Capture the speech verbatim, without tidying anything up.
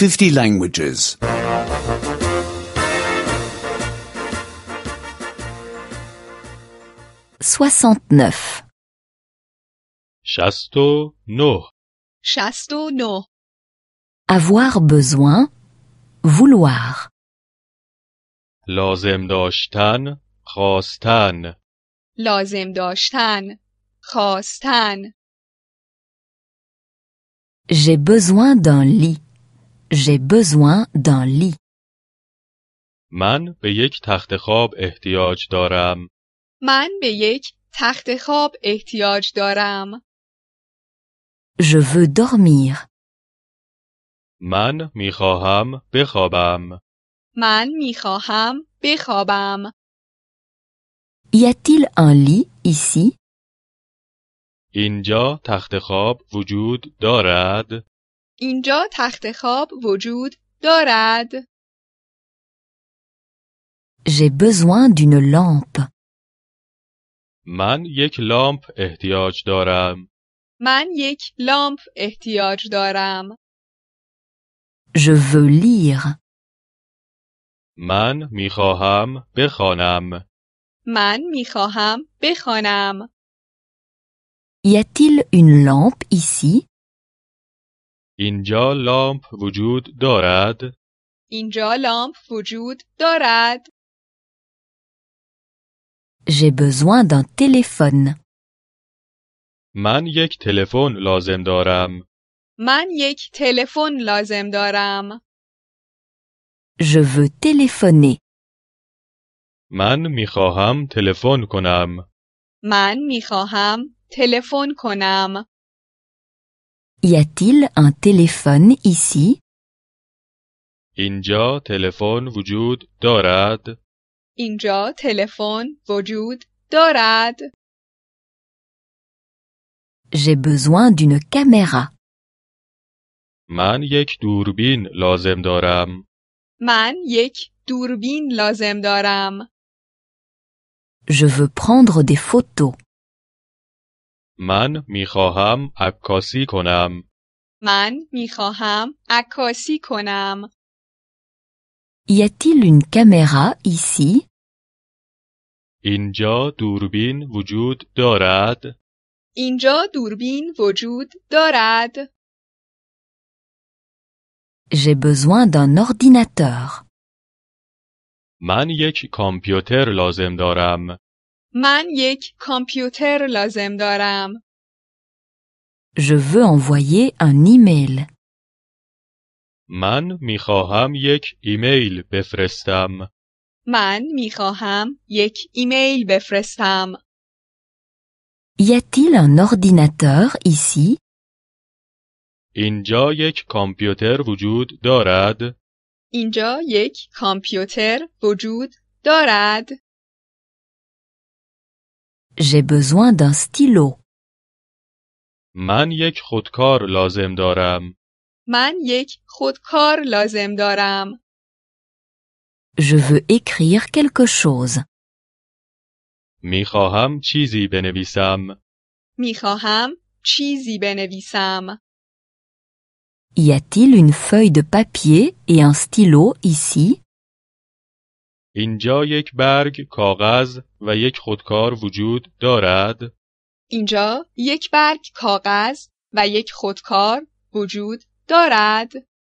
fifty languages. soixante-neuf. شصت و نه. شصت و نه. Avoir besoin, vouloir. لازم داشتن، خواستن. لازم داشتن، خواستن. J'ai besoin d'un lit. J'ai besoin d'un lit. من به یک تخت خواب احتیاج دارم. من به یک تخت خواب احتیاج دارم. Je veux dormir. من میخواهم بخوابم. من میخواهم بخوابم. Y a-t-il un lit ici? اینجا تخت خواب وجود دارد؟ اینجا تخت خواب وجود دارد. J'ai besoin d'une lampe. من یک لامپ احتیاج دارم. من یک لامپ احتیاج دارم. Je veux lire. من میخواهم بخوانم. من میخواهم بخوانم. Y a-t-il une lampe ici? اینجا لامپ وجود دارد؟ اینجا لامپ وجود دارد. J'ai besoin d'un téléphone. من یک تلفن لازم دارم. من یک تلفن لازم دارم. Je veux téléphoner. من میخواهم تلفن کنم. من میخواهم تلفن کنم. Y a-t-il un téléphone ici? اینجا تلفن وجود دارد؟ اینجا تلفن وجود دارد. J'ai besoin d'une caméra. من یک دوربین لازم دارم. من یک دوربین لازم دارم. Je veux prendre des photos. من میخواهم عکاسی کنم. من میخواهم عکاسی کنم. Y a-t-il une caméra ici? اینجا دوربین وجود دارد؟ اینجا دوربین وجود دارد. J'ai besoin d'un ordinateur. من یک کامپیوتر لازم دارم. من یک کامپیوتر لازم دارم. Je veux envoyer un email. من میخواهم یک ایمیل بفرستم. من میخواهم یک ایمیل بفرستم. Y a-t-il un ordinateur ici? اینجا یک کامپیوتر وجود دارد؟ اینجا یک کامپیوتر وجود دارد. J'ai besoin d'un stylo. من یک خودکار لازم دارم. من یک خودکار لازم دارم. Je veux écrire quelque chose. میخواهم چیزی بنویسم. میخواهم چیزی بنویسم. Y a-t-il une feuille de papier et un stylo ici? اینجا یک برگ کاغذ و یک خودکار وجود دارد؟ اینجا یک برگ کاغذ و یک خودکار وجود دارد.